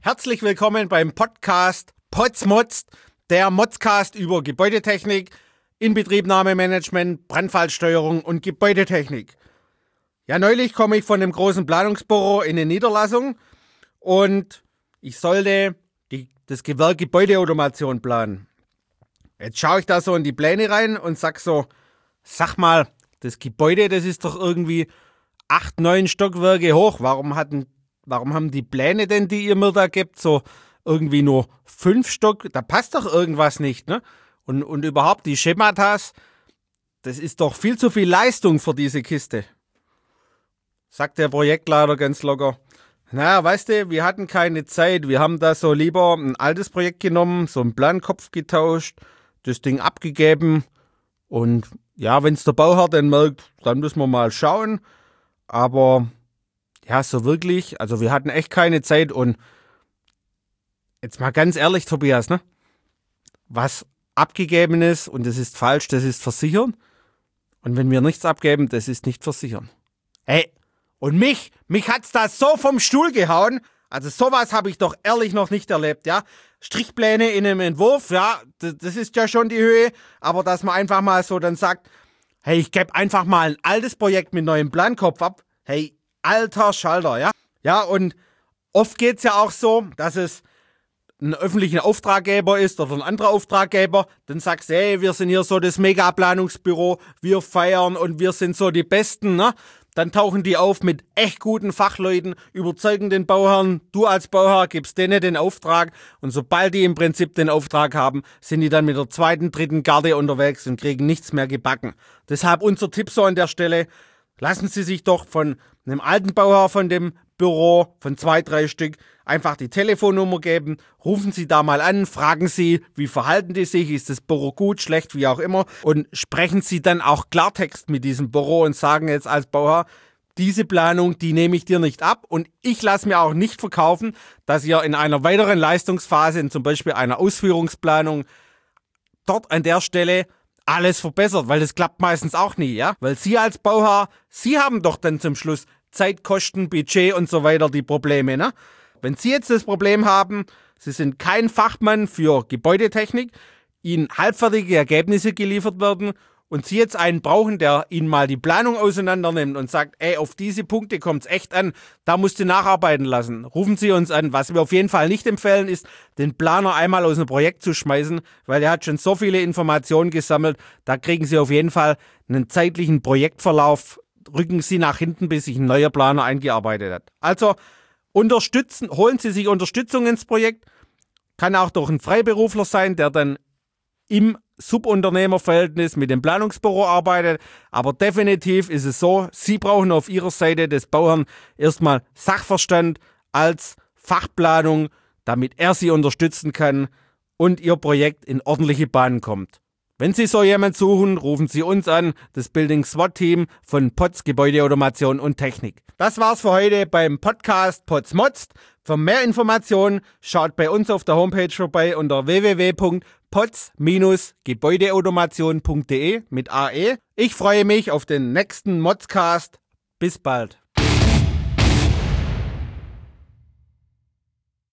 Herzlich willkommen beim Podcast Potzmotzt, der Motzcast über Gebäudetechnik, Inbetriebnahmemanagement, Brandfallsteuerung und Gebäudetechnik. Ja, neulich komme ich von einem großen Planungsbüro in eine Niederlassung und ich sollte das Gewerk Gebäudeautomation planen. Jetzt schaue ich da so in die Pläne rein und sag mal, das Gebäude, das ist doch irgendwie 8, 9 Stockwerke hoch. Warum haben die Pläne denn, die ihr mir da gebt, so irgendwie nur 5 Stock? Da passt doch irgendwas nicht, ne? Und überhaupt die Schematas, das ist doch viel zu viel Leistung für diese Kiste. Sagt der Projektleiter ganz locker. Naja, weißt du, wir hatten keine Zeit. Wir haben da so lieber ein altes Projekt genommen, so einen Plankopf getauscht, das Ding abgegeben. Und ja, wenn es der Bauherr dann merkt, dann müssen wir mal schauen. Aber ja, so wirklich, also wir hatten echt keine Zeit. Und jetzt mal ganz ehrlich, Tobias, ne? Was abgegeben ist und das ist falsch, das ist versichern. Und wenn wir nichts abgeben, das ist nicht versichern. Hey, und mich hat's da so vom Stuhl gehauen. Also sowas habe ich doch ehrlich noch nicht erlebt, ja. Strichpläne in einem Entwurf, ja, das ist ja schon die Höhe. Aber dass man einfach mal so dann sagt, hey, ich gebe einfach mal ein altes Projekt mit neuem Plankopf ab. Hey, alter Schalter, ja. Ja, und oft geht's ja auch so, dass es ein öffentlicher Auftraggeber ist oder ein anderer Auftraggeber, dann sagst du, hey, wir sind hier so das Mega-Planungsbüro, wir feiern und wir sind so die Besten, ne? Dann tauchen die auf mit echt guten Fachleuten, überzeugen den Bauherrn, du als Bauherr gibst denen den Auftrag und sobald die im Prinzip den Auftrag haben, sind die dann mit der 2., 3. Garde unterwegs und kriegen nichts mehr gebacken. Deshalb unser Tipp so an der Stelle, lassen Sie sich doch von einem alten Bauherr von dem Büro, von 2, 3 Stück, einfach die Telefonnummer geben, rufen Sie da mal an, fragen Sie, wie verhalten die sich, ist das Büro gut, schlecht, wie auch immer und sprechen Sie dann auch Klartext mit diesem Büro und sagen jetzt als Bauherr, diese Planung, die nehme ich dir nicht ab und ich lasse mir auch nicht verkaufen, dass ihr in einer weiteren Leistungsphase, in zum Beispiel einer Ausführungsplanung, dort an der Stelle alles verbessert, weil das klappt meistens auch nie, ja? Weil Sie als Bauherr, Sie haben doch dann zum Schluss Zeit, Kosten, Budget und so weiter die Probleme, ne? Wenn Sie jetzt das Problem haben, Sie sind kein Fachmann für Gebäudetechnik, Ihnen halbfertige Ergebnisse geliefert werden und Sie jetzt einen brauchen, der Ihnen mal die Planung auseinander nimmt und sagt, ey, auf diese Punkte kommt's echt an, da musst du nacharbeiten lassen. Rufen Sie uns an. Was wir auf jeden Fall nicht empfehlen, ist, den Planer einmal aus dem Projekt zu schmeißen, weil er hat schon so viele Informationen gesammelt, da kriegen Sie auf jeden Fall einen zeitlichen Projektverlauf, rücken Sie nach hinten, bis sich ein neuer Planer eingearbeitet hat. Also holen Sie sich Unterstützung ins Projekt, kann auch durch einen Freiberufler sein, der dann im Subunternehmerverhältnis mit dem Planungsbüro arbeitet, aber definitiv ist es so, Sie brauchen auf Ihrer Seite des Bauherrn erstmal Sachverstand als Fachplanung, damit er Sie unterstützen kann und Ihr Projekt in ordentliche Bahnen kommt. Wenn Sie so jemanden suchen, rufen Sie uns an, das Building SWAT-Team von Potz Gebäudeautomation und Technik. Das war's für heute beim Podcast Potzmotzt. Für mehr Informationen schaut bei uns auf der Homepage vorbei unter www.potz-gebäudeautomation.de mit AE. Ich freue mich auf den nächsten Motzcast. Bis bald.